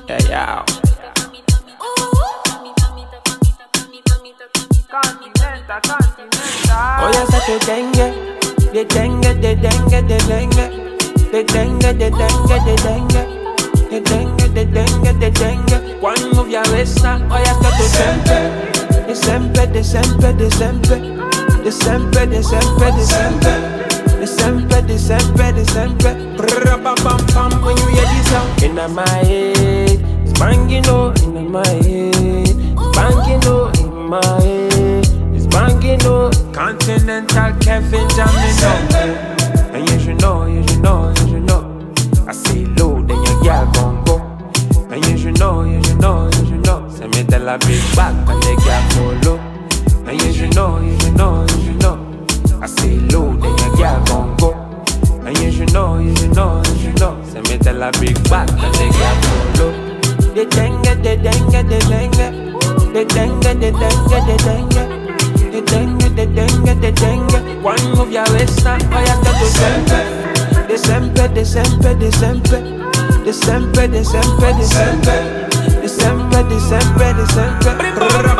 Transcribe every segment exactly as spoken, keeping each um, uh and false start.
Yeah, yeah. Continental, continental. Oye, se te dengue, de dengue, de dengue, de dengue, de dengue, de dengue, de dengue, de dengue, de dengue, de dengue. One move your waist now, oye, se te sempre, de sempre, de sempre, de sempre, de sempre, de sempre, de sempre, de sempre, de sempre, de sempre. Brrra, pam, pam, pam, when you hear this sound in my head, it's banging oh, in my head, it's banging oh, in my head. Banging up, Continental Kevin jamming up. And you should know, you should know, you should know. I say low, then your girl gon' go. And you should know, you should know, you should know. Say me tell a big back and the girl follow. And you should know, you should know, you should know. I say low, then your girl gon' go. And you should know, you should know, you should know. Say me tell a big back and the girl follow. The dengue, the dengue, the dengue, the dengue, the dengue, the dengue. The dengue, the dengue, the dengue. One move your waist now, oh yeah, to sempre, de sempre, de sempre, de sempre, de sempre, de sempre, de sempre, de sempre, de sempre, de sempre.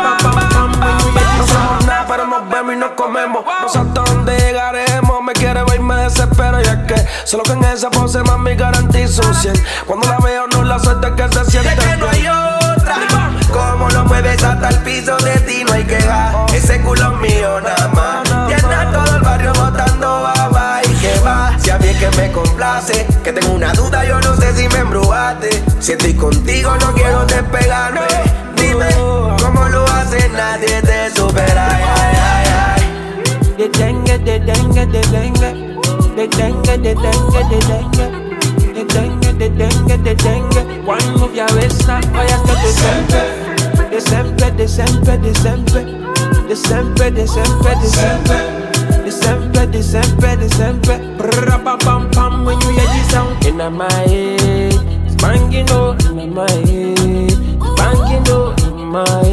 No somos nada, pero nos vemos y nos comemos. No sé hasta dónde llegaremos. Me quiere ver y me desespero. Y es que solo que en esa pose mami garantizo un cien. Cuando la veo no la suerte que se siente. Es que no hay otra. Como lo mueves hasta el piso, de ti no hay queja. Ese culo es mío nada más. Llena todo el barrio botando baba. ¿Y qué va? Si a mí es que me complace. Que tengo una duda, yo no sé si me embrujaste. Si estoy contigo no quiero despegarme. Dime, ¿cómo lo hace? Nadie te supera. Ay, ay, ay, ay. De dengue, de dengue, de dengue, de dengue, de dengue, de dengue. De dengue, de dengue, de dengue. One move your waist now, oh yeah, to the sempre, de sempre, de sempre, de sempre, de sempre, de sempre, de sempre, de sempre, de sempre, de sempre. Brrra, pam, pam, pam, when you hear this sound in my head, it's banging oh, in my head, it's banging oh, in my head.